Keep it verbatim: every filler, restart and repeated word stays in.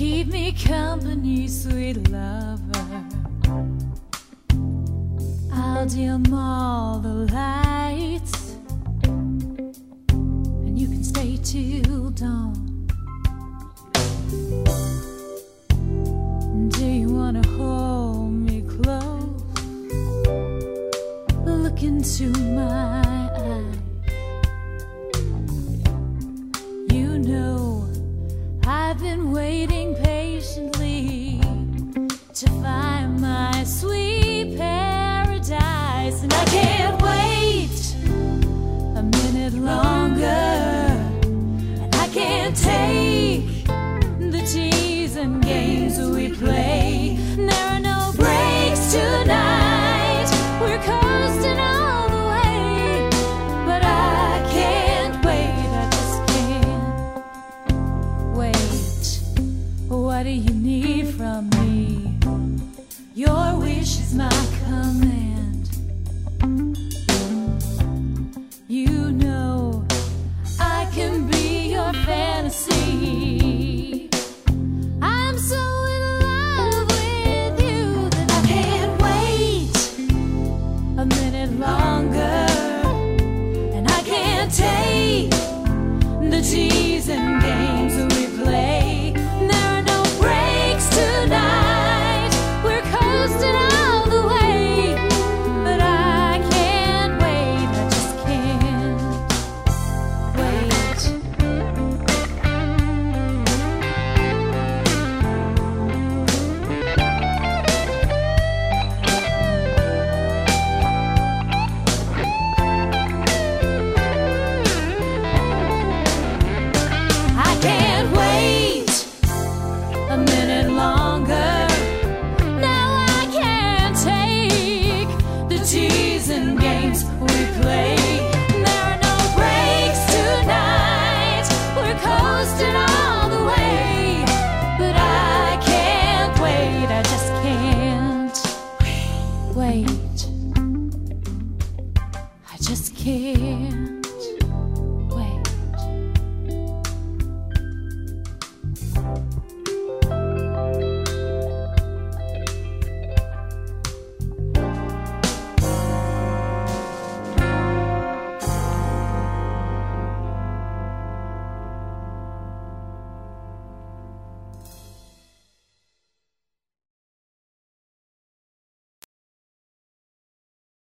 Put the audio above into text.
keep me company, sweet lover. I'll dim all the lights, and you can stay till dawn. Do you wanna hold me close? Look into my eyes. You know I've been waiting patiently to find my sweet paradise, and I can't wait a minute longer, and I can't take the tease and games we play. There are no breaks tonight, we're coasting all the way, but I can't wait, I just can't wait. What do you need from me? Your wish is my command.